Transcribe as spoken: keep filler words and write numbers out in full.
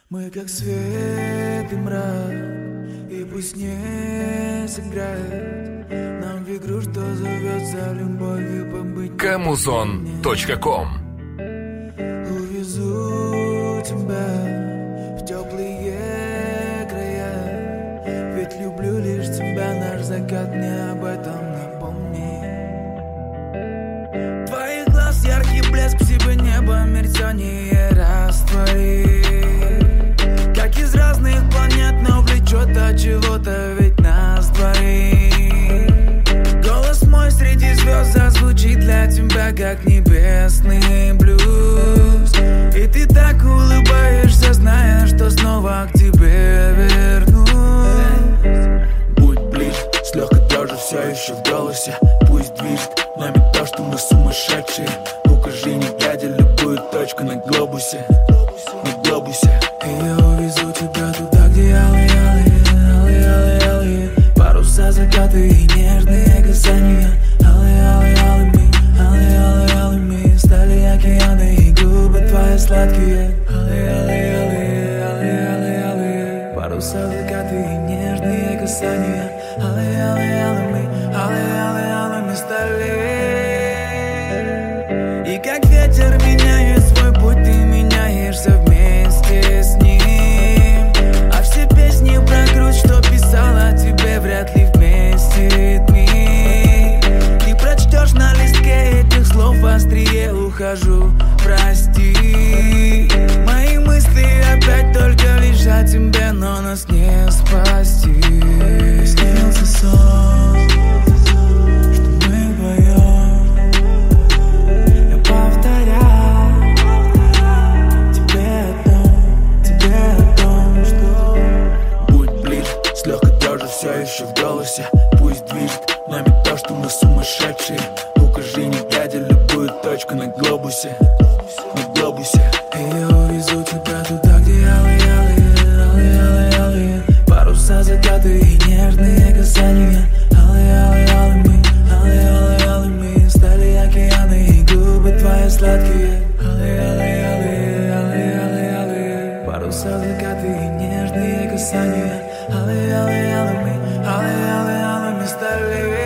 Мы как свет и мрак, и пусть не сыграет нам в игру, что зовет за любовью побыть. Камузон точка ком. Увезу тебя в теплые края, ведь люблю лишь тебя, наш закат мне об этом напомни. Твоих глаз яркий блеск, в себе небо мерцание раствори. Как из разных планет, но влечет от чего-то, ведь нас двоих. Голос мой среди звезд зазвучит для тебя, как небесный блюз. И ты так улыбаешься, зная, что снова к тебе вернусь. Будь ближе, с легкой дрожью все еще в голосе. Пусть движет нами то, что мы сумасшедшие. Укажи, не глядя, любую точку на глобусе, на глобусе. И я увезу тебя туда, где алые, алые, алые, алые, алые паруса, закаты и нежные касания. Алые, алые, алыми, алые, алые, алыми стали океаны и губы твои сладкие. Алые, алые, алые, алые, алые, алые паруса, закаты и нежные касания. Алые, алые, алыми, алые, алые, алыми стали. И как ветер меняет свой путь, ты меняешься вместе с ним. А все песни про грудь, что писала тебе, вряд ли вместит миг. Ты прочтешь на листке этих слов, острее ухожу, прости. Мои мысли опять только лишь о тебе, но нас не спасти. Снился сон, что мы вдвоем. Я повторял тебе о том, тебе о том, что будь ближе, с легкой дрожью все еще в голосе. Пусть движет нами то, что мы сумасшедшие. Укажи, не глядя, любую точку на глобусе, на глобусе. И я увезу тебя туда, где алые, алые, алые, алые, алые паруса, закаты и нежные касания. Алые, алые, алыми, алые, алые, алыми стали океаны и губы твои сладкие. Алые, алые, алые, алые, алые, алые паруса, закаты и нежные касания. Алые, алые, алыми, алые, алые, алыми стали.